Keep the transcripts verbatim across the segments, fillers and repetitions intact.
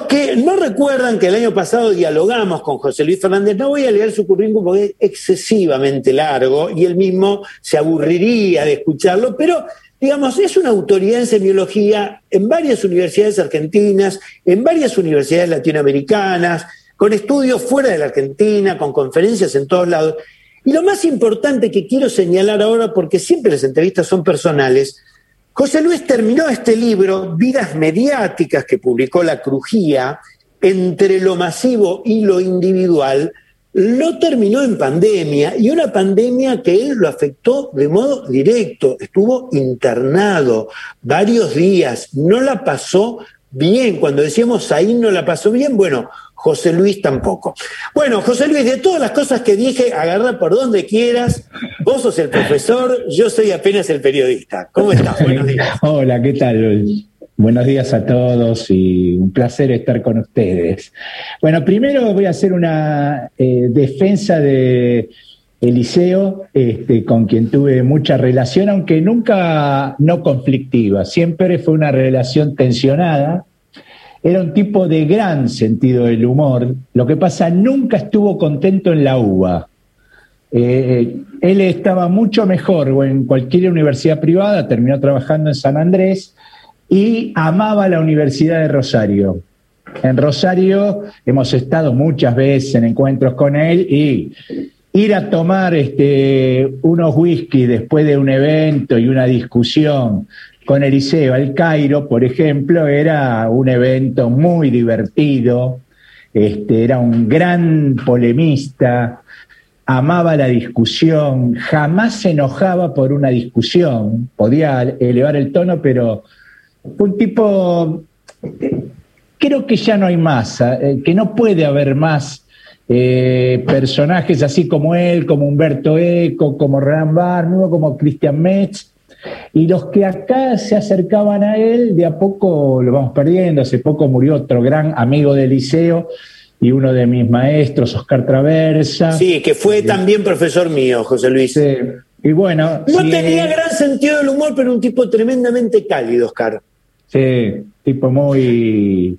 que no recuerdan que el año pasado dialogamos con José Luis Fernández, no voy a leer su currículum porque es excesivamente largo y él mismo se aburriría de escucharlo, pero digamos, es una autoridad en semiología en varias universidades argentinas, en varias universidades latinoamericanas, con estudios fuera de la Argentina, con conferencias en todos lados. Y lo más importante que quiero señalar ahora, porque siempre las entrevistas son personales, José Luis terminó este libro, Vidas Mediáticas, que publicó La Crujía, entre lo masivo y lo individual, lo terminó en pandemia, y una pandemia que él lo afectó de modo directo. Estuvo internado varios días, no la pasó bien. Cuando decíamos ahí no la pasó bien, bueno, José Luis tampoco. Bueno, José Luis, de todas las cosas que dije, agarra por donde quieras. Vos sos el profesor, yo soy apenas el periodista. ¿Cómo estás? Buenos días. Hola, ¿qué tal? Buenos días a todos y un placer estar con ustedes. Bueno, primero voy a hacer una eh, defensa de Eliseo, este, con quien tuve mucha relación, aunque nunca no conflictiva. Siempre fue una relación tensionada. Era un tipo de gran sentido del humor. Lo que pasa, nunca estuvo contento en la U B A. Eh, él estaba mucho mejor o en cualquier universidad privada, terminó trabajando en San Andrés, y amaba la Universidad de Rosario. En Rosario hemos estado muchas veces en encuentros con él, y ir a tomar este, unos whisky después de un evento y una discusión con Eliseo al Cairo, por ejemplo, era un evento muy divertido. Este, era un gran polemista, amaba la discusión, jamás se enojaba por una discusión, podía elevar el tono, pero un tipo, creo que ya no hay más, eh, que no puede haber más eh, personajes así como él, como Humberto Eco, como Roland Barthes, como Christian Metz, y los que acá se acercaban a él, de a poco lo vamos perdiendo. Hace poco murió otro gran amigo del liceo y uno de mis maestros, Oscar Traversa. Sí, que fue también profesor mío, José Luis. Sí. Y bueno, no sí, tenía gran sentido del humor, pero un tipo tremendamente cálido, Oscar. Sí, tipo muy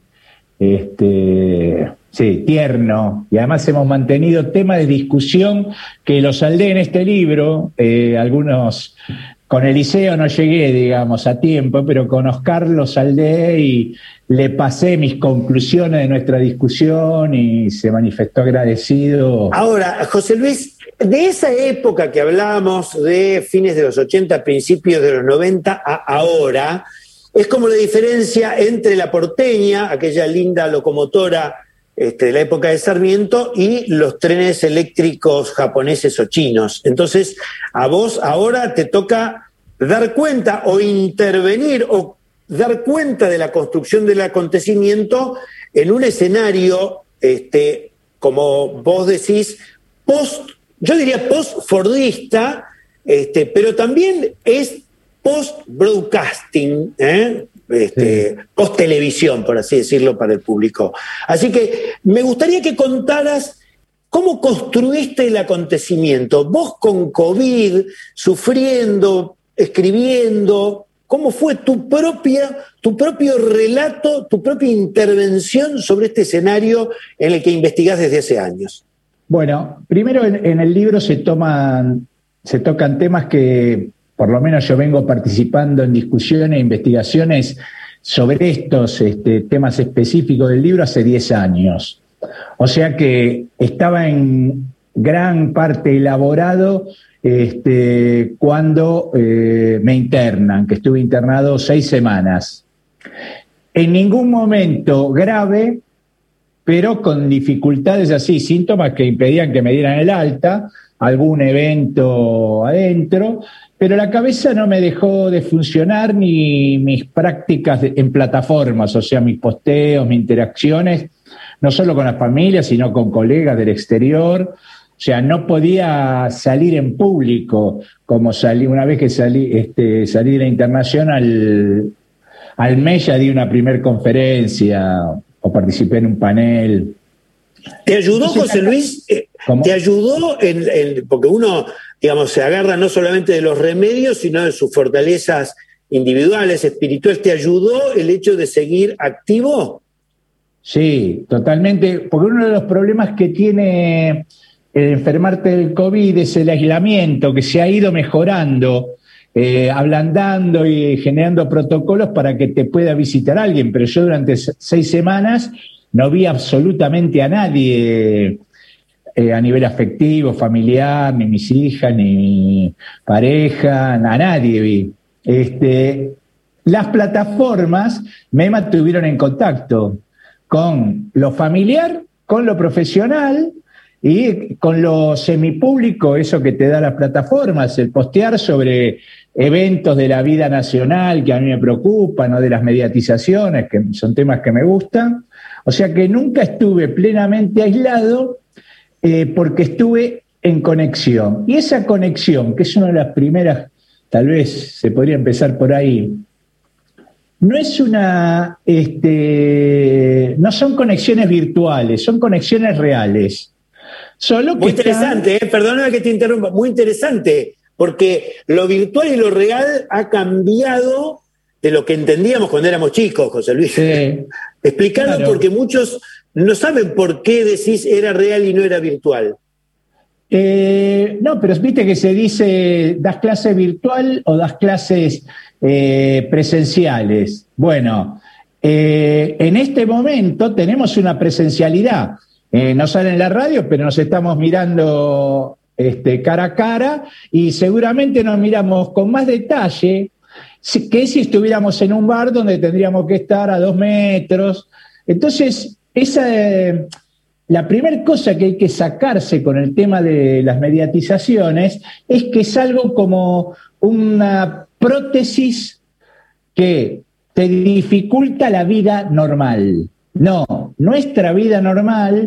este, sí, tierno. Y además hemos mantenido temas de discusión que los saldé en este libro. Eh, algunos, con Eliseo no llegué, digamos, a tiempo, pero con Oscar lo saldé y le pasé mis conclusiones de nuestra discusión y se manifestó agradecido. Ahora, José Luis, de esa época que hablamos, de fines de los ochenta, principios de los noventa, a ahora, es como la diferencia entre la porteña, aquella linda locomotora este, de la época de Sarmiento, y los trenes eléctricos japoneses o chinos. Entonces, a vos ahora te toca dar cuenta o intervenir o dar cuenta de la construcción del acontecimiento en un escenario, este, como vos decís, post, yo diría post-fordista, este, pero también es post-broadcasting, ¿eh? este, sí. post-televisión, por así decirlo, para el público. Así que me gustaría que contaras cómo construiste el acontecimiento. Vos con COVID, sufriendo, escribiendo, ¿cómo fue tu propia, tu propio relato, tu propia intervención sobre este escenario en el que investigás desde hace años? Bueno, primero en, en el libro se toman, se tocan temas que, por lo menos yo vengo participando en discusiones e investigaciones sobre estos este, temas específicos del libro hace diez años. O sea que estaba en gran parte elaborado este, cuando eh, me internan, que estuve internado seis semanas. En ningún momento grave, pero con dificultades así, síntomas que impedían que me dieran el alta, algún evento adentro, pero la cabeza no me dejó de funcionar, ni mis prácticas de, en plataformas, o sea, mis posteos, mis interacciones, no solo con la familia, sino con colegas del exterior. O sea, no podía salir en público, como salí una vez que salí, este, salí de la internación, al, al mes ya di una primer conferencia o participé en un panel. ¿Te ayudó, José Luis? ¿Cómo? ¿Te ayudó? En, en, porque uno, digamos, se agarra no solamente de los remedios, sino de sus fortalezas individuales, espirituales. ¿Te ayudó el hecho de seguir activo? Sí, totalmente, porque uno de los problemas que tiene el enfermarte del COVID es el aislamiento, que se ha ido mejorando, eh, ablandando y generando protocolos para que te pueda visitar alguien, pero yo durante seis semanas no vi absolutamente a nadie eh, a nivel afectivo, familiar, ni mis hijas, ni mi pareja, a nadie vi. Este, las plataformas me mantuvieron en contacto con lo familiar, con lo profesional y con lo semipúblico, eso que te da las plataformas, el postear sobre eventos de la vida nacional que a mí me preocupan, o de las mediatizaciones, que son temas que me gustan. O sea que nunca estuve plenamente aislado eh, porque estuve en conexión. Y esa conexión, que es una de las primeras, tal vez se podría empezar por ahí, no es una, este, no son conexiones virtuales, son conexiones reales. Solo que muy interesante, están... eh, perdóname que te interrumpa, muy interesante, porque lo virtual y lo real ha cambiado de lo que entendíamos cuando éramos chicos, José Luis. Sí, explicando, claro. Porque muchos no saben por qué decís era real y no era virtual. Eh, no, pero viste que se dice, ¿das clase virtual o das clases eh, presenciales? Bueno, eh, en este momento tenemos una presencialidad. Eh, no sale en la radio, pero nos estamos mirando este, cara a cara y seguramente nos miramos con más detalle que si estuviéramos en un bar donde tendríamos que estar a dos metros. Entonces, esa... Eh, La primera cosa que hay que sacarse con el tema de las mediatizaciones es que es algo como una prótesis que te dificulta la vida normal. No, nuestra vida normal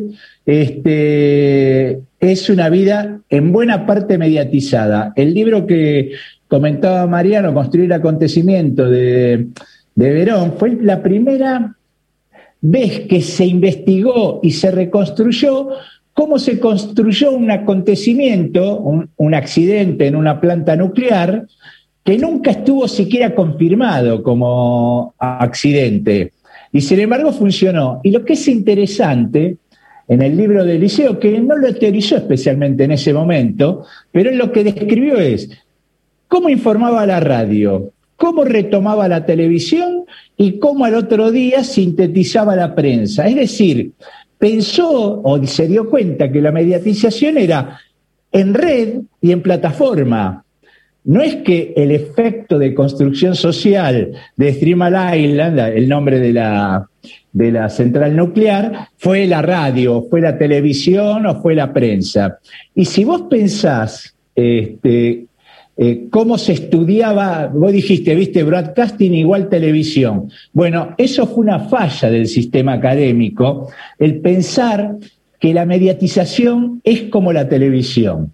este, es una vida en buena parte mediatizada. El libro que comentaba Mariano, Construir Acontecimiento, de, de Verón, fue la primera vez que se investigó y se reconstruyó cómo se construyó un acontecimiento, un, un accidente en una planta nuclear, que nunca estuvo siquiera confirmado como accidente. Y sin embargo funcionó. Y lo que es interesante en el libro de Eliseo, que no lo teorizó especialmente en ese momento, pero lo que describió es cómo informaba la radio, cómo retomaba la televisión y cómo al otro día sintetizaba la prensa. Es decir, pensó o se dio cuenta que la mediatización era en red y en plataforma. No es que el efecto de construcción social de Three Mile Island, el nombre de la, de la central nuclear, fue la radio, fue la televisión o fue la prensa. Y si vos pensás este, eh, cómo se estudiaba, vos dijiste, viste, broadcasting igual televisión. Bueno, eso fue una falla del sistema académico, el pensar que la mediatización es como la televisión.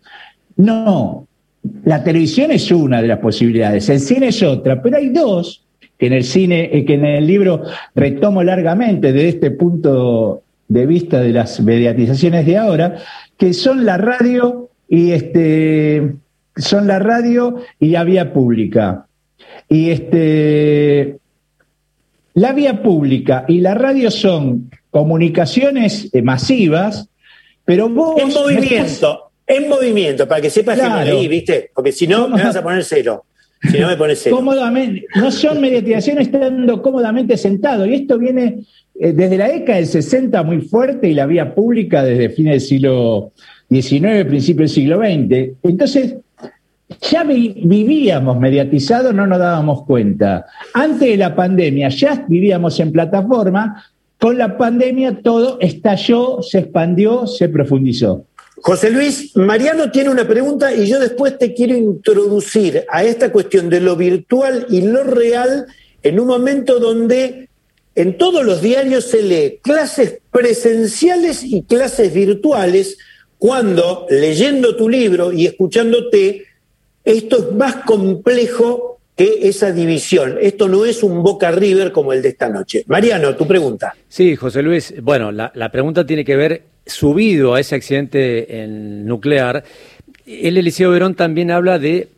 No. La televisión es una de las posibilidades, el cine es otra, pero hay dos que en el cine, que en el libro retomo largamente desde este punto de vista de las mediatizaciones de ahora, que son la radio y este son la radio y la vía pública. Y este la vía pública y la radio son comunicaciones masivas, pero vos en movimiento. En movimiento, para que sepas claro. que me leí, ¿viste? Porque si no, me vas a poner cero. Si no, me pones cero. Cómodamente, no son mediatizaciones estando cómodamente sentado. Y esto viene eh, desde la década del sesenta muy fuerte y la vía pública desde fines del siglo diecinueve, principio del siglo veinte. Entonces, ya vi, vivíamos mediatizados, no nos dábamos cuenta. Antes de la pandemia ya vivíamos en plataforma. Con la pandemia todo estalló, se expandió, se profundizó. José Luis, Mariano tiene una pregunta y yo después te quiero introducir a esta cuestión de lo virtual y lo real en un momento donde en todos los diarios se lee clases presenciales y clases virtuales, cuando leyendo tu libro y escuchándote, esto es más complejo que esa división. Esto no es un Boca River como el de esta noche. Mariano, tu pregunta. Sí, José Luis, bueno, la, la pregunta tiene que ver, subido a ese accidente en nuclear, el Eliseo Verón también habla de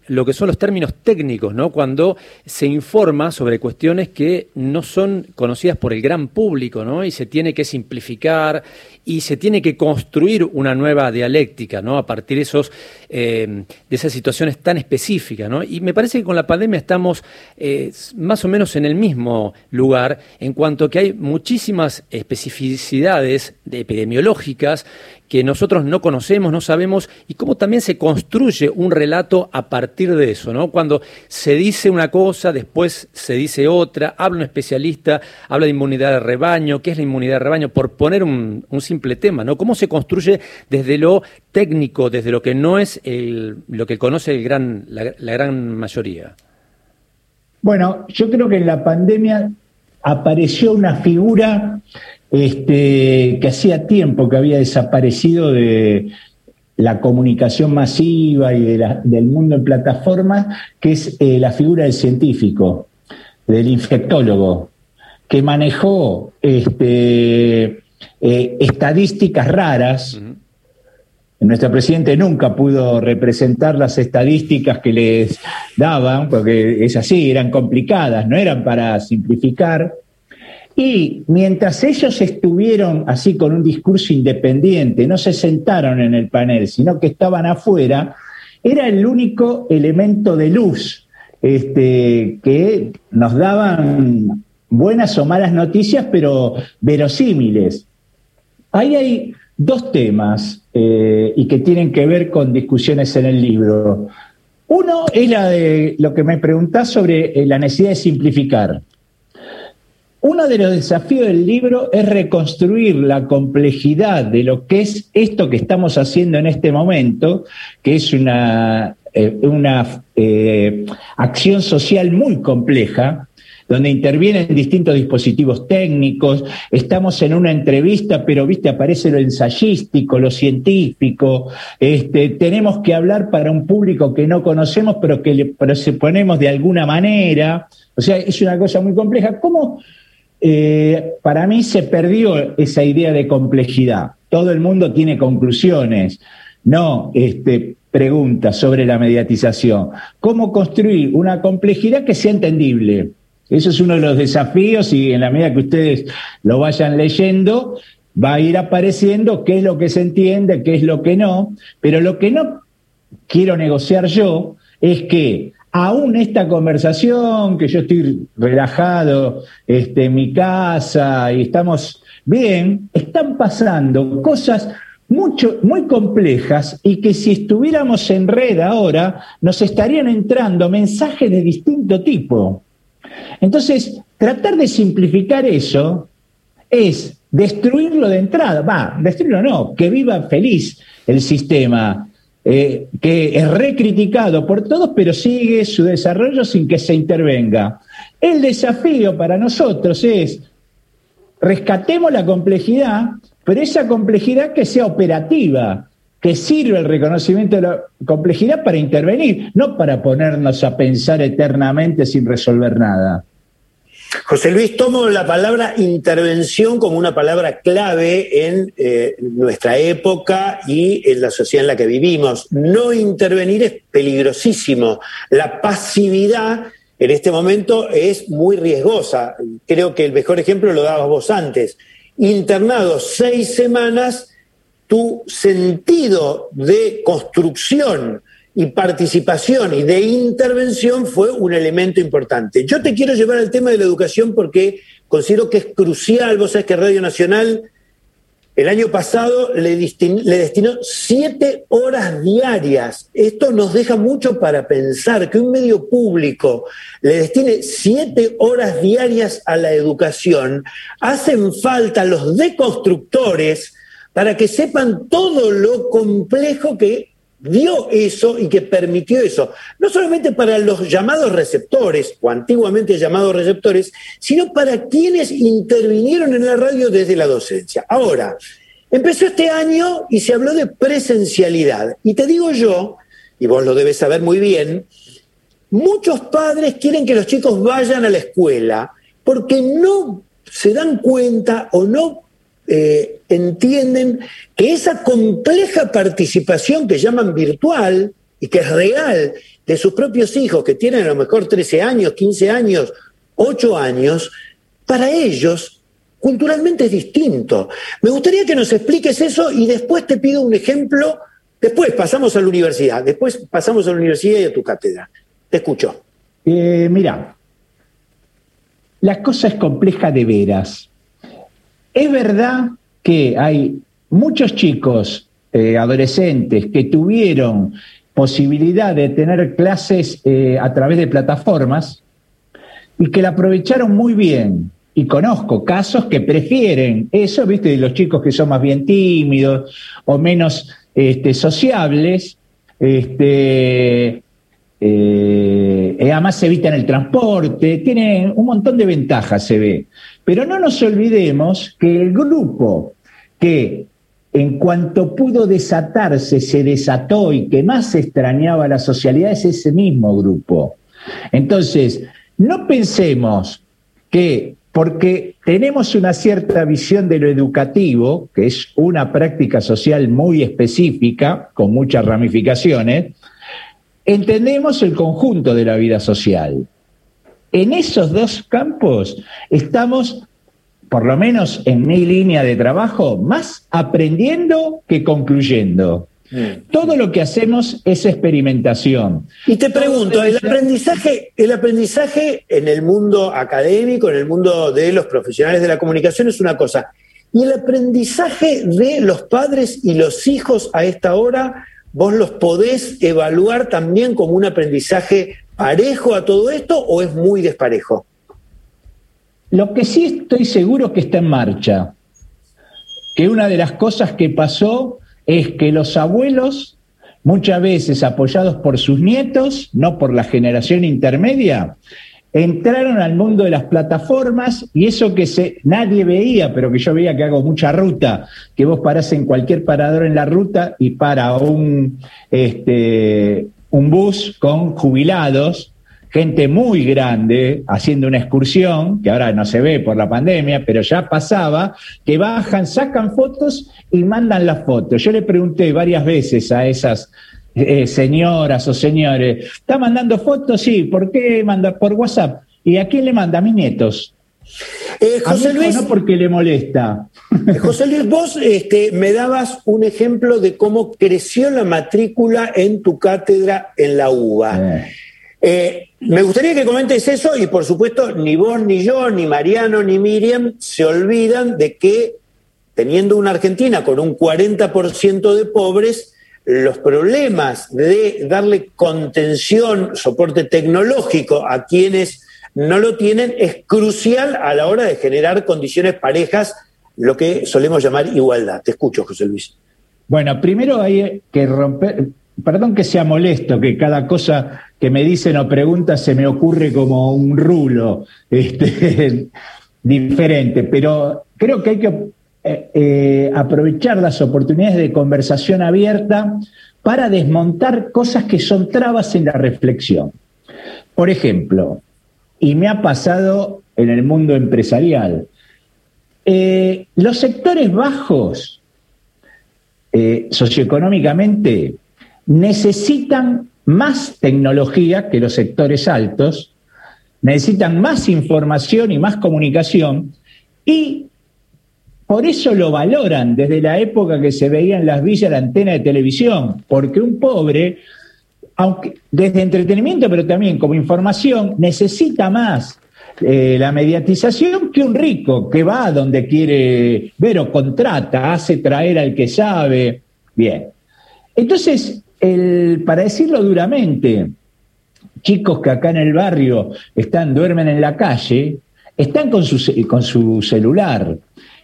lo que son los términos técnicos, ¿no? Cuando se informa sobre cuestiones que no son conocidas por el gran público, ¿no? Y se tiene que simplificar y se tiene que construir una nueva dialéctica, ¿no? A partir de esos eh, de esas situaciones tan específicas, ¿no? Y me parece que con la pandemia estamos eh, más o menos en el mismo lugar, en cuanto que hay muchísimas especificidades de epidemiológicas que nosotros no conocemos, no sabemos, y cómo también se construye un relato a partir de eso, ¿no? Cuando se dice una cosa, después se dice otra, habla un especialista, habla de inmunidad de rebaño, ¿qué es la inmunidad de rebaño? Por poner un, un simple tema, ¿no? ¿Cómo se construye desde lo técnico, desde lo que no es el, lo que conoce el gran, la, la gran mayoría? Bueno, yo creo que en la pandemia apareció una figura este, que hacía tiempo que había desaparecido de la comunicación masiva y de la, del mundo en plataformas, que es eh, la figura del científico, del infectólogo, que manejó este, eh, estadísticas raras. Uh-huh. Nuestro presidente nunca pudo representar las estadísticas que les daban, porque es así, eran complicadas, no eran para simplificar. Y mientras ellos estuvieron así con un discurso independiente, no se sentaron en el panel, sino que estaban afuera, era el único elemento de luz este, que nos daban buenas o malas noticias, pero verosímiles. Ahí hay dos temas eh, y que tienen que ver con discusiones en el libro. Uno es la de lo que me preguntás sobre eh, la necesidad de simplificar. Uno de los desafíos del libro es reconstruir la complejidad de lo que es esto que estamos haciendo en este momento, que es una, eh, una eh, acción social muy compleja, donde intervienen distintos dispositivos técnicos. Estamos en una entrevista, pero viste, aparece lo ensayístico, lo científico. Este, tenemos que hablar para un público que no conocemos, pero que le pero se ponemos de alguna manera. O sea, es una cosa muy compleja. ¿Cómo? Eh, para mí se perdió esa idea de complejidad. Todo el mundo tiene conclusiones, no este, preguntas sobre la mediatización. ¿Cómo construir una complejidad que sea entendible? Eso es uno de los desafíos y en la medida que ustedes lo vayan leyendo, va a ir apareciendo qué es lo que se entiende, qué es lo que no. Pero lo que no quiero negociar yo es que aún esta conversación, que yo estoy relajado este, en mi casa y estamos bien, están pasando cosas mucho, muy complejas y que si estuviéramos en red ahora nos estarían entrando mensajes de distinto tipo. Entonces, tratar de simplificar eso es destruirlo de entrada. Va, destruirlo no, que viva feliz el sistema. Eh, que es recriticado por todos, pero sigue su desarrollo sin que se intervenga. El desafío para nosotros es rescatemos la complejidad, pero esa complejidad que sea operativa, que sirva el reconocimiento de la complejidad para intervenir, no para ponernos a pensar eternamente sin resolver nada. José Luis, tomo la palabra intervención como una palabra clave en eh, nuestra época y en la sociedad en la que vivimos. No intervenir es peligrosísimo. La pasividad en este momento es muy riesgosa. Creo que el mejor ejemplo lo dabas vos antes. Internado seis semanas, tu sentido de construcción y participación y de intervención fue un elemento importante. Yo te quiero llevar al tema de la educación porque considero que es crucial. Vos sabés que Radio Nacional el año pasado le, destin- le destinó siete horas diarias. Esto nos deja mucho para pensar, que un medio público le destine siete horas diarias a la educación. Hacen falta los deconstructores para que sepan todo lo complejo que dio eso y que permitió eso, no solamente para los llamados receptores, o antiguamente llamados receptores, sino para quienes intervinieron en la radio desde la docencia. Ahora, empezó este año y se habló de presencialidad. Y te digo yo, y vos lo debes saber muy bien, muchos padres quieren que los chicos vayan a la escuela porque no se dan cuenta o no Eh, entienden que esa compleja participación que llaman virtual y que es real de sus propios hijos, que tienen a lo mejor trece años, quince años, ocho años, para ellos culturalmente es distinto. Me gustaría que nos expliques eso y después te pido un ejemplo. Después pasamos a la universidad, después pasamos a la universidad y a tu cátedra. Te escucho. Eh, mira, la cosa es compleja de veras. Es verdad que hay muchos chicos, eh, adolescentes, que tuvieron posibilidad de tener clases eh, a través de plataformas y que la aprovecharon muy bien. Y conozco casos que prefieren eso, ¿viste? De los chicos que son más bien tímidos o menos este, sociables, este, eh, además se evitan el transporte, tienen un montón de ventajas, se ve. Pero no nos olvidemos que el grupo que en cuanto pudo desatarse, se desató y que más extrañaba la socialidad es ese mismo grupo. Entonces, no pensemos que porque tenemos una cierta visión de lo educativo, que es una práctica social muy específica, con muchas ramificaciones, entendemos el conjunto de la vida social. En esos dos campos estamos, por lo menos en mi línea de trabajo, más aprendiendo que concluyendo. Todo lo que hacemos es experimentación. Y te pregunto, el aprendizaje, el aprendizaje en el mundo académico, en el mundo de los profesionales de la comunicación es una cosa. Y el aprendizaje de los padres y los hijos a esta hora, ¿vos los podés evaluar también como un aprendizaje parejo a todo esto o es muy desparejo? Lo que sí estoy seguro que está en marcha, que una de las cosas que pasó es que los abuelos, muchas veces apoyados por sus nietos, no por la generación intermedia, entraron al mundo de las plataformas y eso que se, nadie veía, pero que yo veía que hago mucha ruta, que vos parás en cualquier parador en la ruta y para un, este, un bus con jubilados, gente muy grande haciendo una excursión, que ahora no se ve por la pandemia, pero ya pasaba, que bajan, sacan fotos y mandan las fotos. Yo le pregunté varias veces a esas eh, señoras o señores, ¿está mandando fotos? Sí, ¿por qué manda? Por WhatsApp. ¿Y a quién le manda? A mis nietos. Eh, José a mí Luis, no porque le molesta. José Luis, vos este, me dabas un ejemplo de cómo creció la matrícula en tu cátedra en la UBA. Eh. Eh, me gustaría que comentes eso y por supuesto ni vos, ni yo, ni Mariano, ni Miriam se olvidan de que teniendo una Argentina con un cuarenta por ciento de pobres, los problemas de darle contención, soporte tecnológico a quienes no lo tienen es crucial a la hora de generar condiciones parejas, lo que solemos llamar igualdad. Te escucho, José Luis. Bueno, primero hay que romper... Perdón que sea molesto, que cada cosa que me dicen o preguntan se me ocurre como un rulo este, diferente, pero creo que hay que eh, eh, aprovechar las oportunidades de conversación abierta para desmontar cosas que son trabas en la reflexión. Por ejemplo, y me ha pasado en el mundo empresarial, eh, los sectores bajos eh, socioeconómicamente necesitan más tecnología que los sectores altos, necesitan más información y más comunicación, y por eso lo valoran desde la época que se veía en las villas la antena de televisión, porque un pobre, aunque desde entretenimiento pero también como información, necesita más eh, la mediatización que un rico que va a donde quiere ver o contrata, hace traer al que sabe. Bien, entonces El, para decirlo duramente, chicos que acá en el barrio están, duermen en la calle, están con su, con su celular.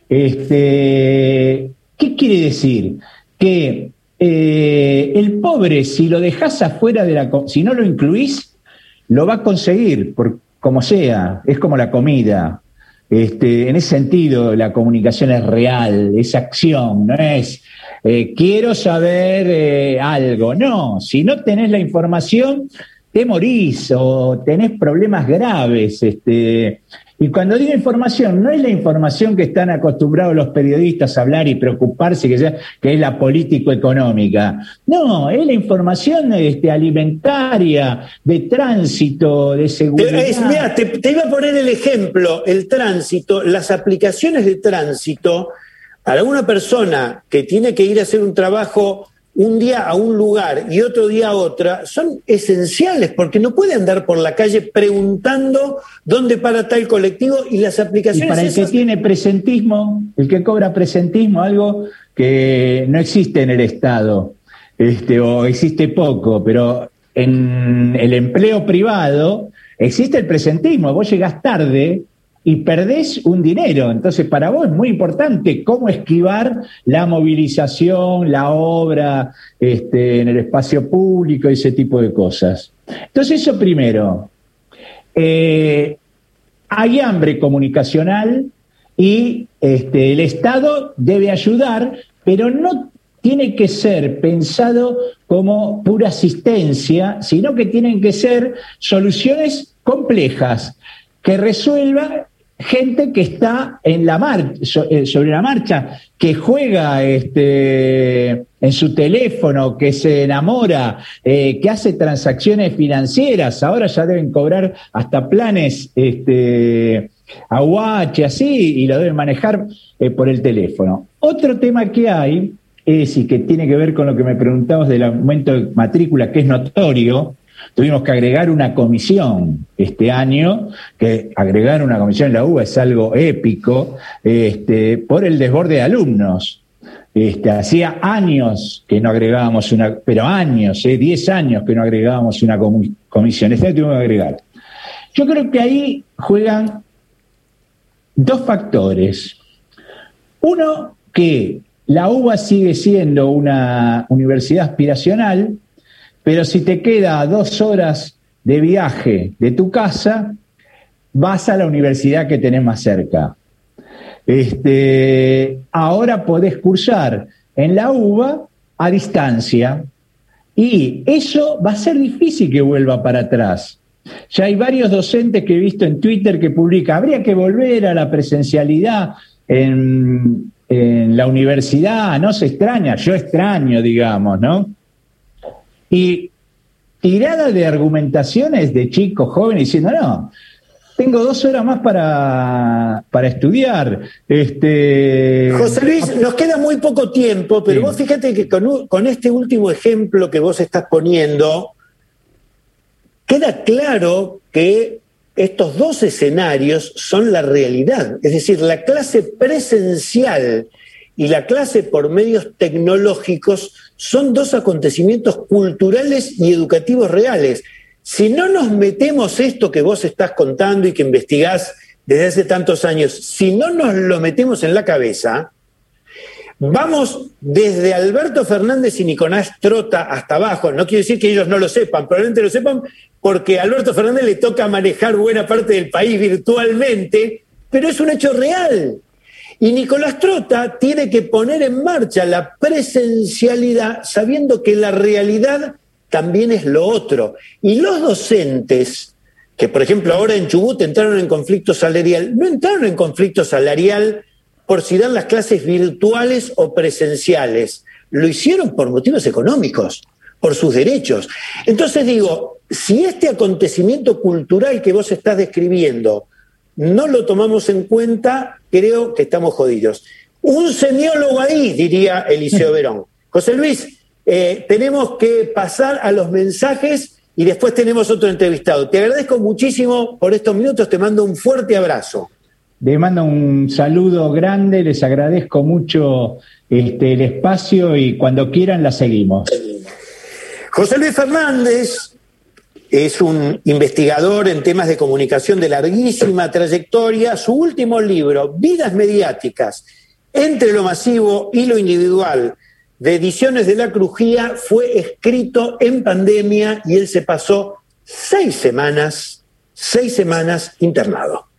Este, ¿qué quiere decir? Que eh, el pobre, si lo dejás afuera de la... si no lo incluís, lo va a conseguir, por, como sea, es como la comida. Este, en ese sentido, la comunicación es real, es acción, no es... Eh, quiero saber eh, algo. No, si no tenés la información, te morís o tenés problemas graves. Este, Y cuando digo información, no es la información que están acostumbrados los periodistas a hablar y preocuparse, que, sea, que es la político-económica. No, es la información este, alimentaria, de tránsito, de seguridad. Es, mirá, te, te iba a poner el ejemplo, el tránsito, las aplicaciones de tránsito, para una persona que tiene que ir a hacer un trabajo un día a un lugar y otro día a otra, son esenciales porque no puede andar por la calle preguntando dónde para tal colectivo y las aplicaciones... Y para el esas... que tiene presentismo, el que cobra presentismo, algo que no existe en el Estado, este, o existe poco, pero en el empleo privado existe el presentismo. Vos llegás tarde y perdés un dinero. Entonces, para vos es muy importante cómo esquivar la movilización, la obra este, en el espacio público, ese tipo de cosas. Entonces, eso primero. Eh, hay hambre comunicacional y este, el Estado debe ayudar, pero no tiene que ser pensado como pura asistencia, sino que tienen que ser soluciones complejas que resuelva gente que está en la mar- sobre la marcha, que juega este, en su teléfono, que se enamora, eh, que hace transacciones financieras. Ahora ya deben cobrar hasta planes este, a Watch, así, y lo deben manejar eh, por el teléfono. Otro tema que hay es, y que tiene que ver con lo que me preguntabas del aumento de matrícula, que es notorio. Tuvimos que agregar una comisión este año, que agregar una comisión en la U B A es algo épico, este, por el desborde de alumnos. Este, hacía años que no agregábamos una, pero años, eh, diez años que no agregábamos una comisión. Este año tuvimos que agregar. Yo creo que ahí juegan dos factores. Uno, que la U B A sigue siendo una universidad aspiracional, pero si te queda dos horas de viaje de tu casa, vas a la universidad que tenés más cerca. Este, ahora podés cursar en la U B A a distancia y eso va a ser difícil que vuelva para atrás. Ya hay varios docentes que he visto en Twitter que publican, habría que volver a la presencialidad en, en la universidad, no se extraña, yo extraño, digamos, ¿no? Y tirada de argumentaciones de chicos jóvenes diciendo, no, tengo dos horas más para, para estudiar. Este... José Luis, nos queda muy poco tiempo, pero sí. Vos fíjate que con, con este último ejemplo que vos estás poniendo, queda claro que estos dos escenarios son la realidad. Es decir, la clase presencial y la clase por medios tecnológicos son dos acontecimientos culturales y educativos reales. Si no nos metemos esto que vos estás contando y que investigás desde hace tantos años, si no nos lo metemos en la cabeza, vamos desde Alberto Fernández y Nicolás Trota hasta abajo. No quiero decir que ellos no lo sepan, probablemente lo sepan porque a Alberto Fernández le toca manejar buena parte del país virtualmente, pero es un hecho real. Y Nicolás Trota tiene que poner en marcha la presencialidad sabiendo que la realidad también es lo otro. Y los docentes, que por ejemplo ahora en Chubut entraron en conflicto salarial, no entraron en conflicto salarial por si dan las clases virtuales o presenciales, lo hicieron por motivos económicos, por sus derechos. Entonces digo, si este acontecimiento cultural que vos estás describiendo no lo tomamos en cuenta, creo que estamos jodidos. Un semiólogo ahí, diría Eliseo Verón. José Luis, eh, tenemos que pasar a los mensajes y después tenemos otro entrevistado. Te agradezco muchísimo por estos minutos, te mando un fuerte abrazo. Les mando un saludo grande, les agradezco mucho este, el espacio y cuando quieran la seguimos. José Luis Fernández es un investigador en temas de comunicación de larguísima trayectoria. Su último libro, Vidas Mediáticas, entre lo masivo y lo individual, de Ediciones de la Crujía, fue escrito en pandemia y él se pasó seis semanas, seis semanas internado.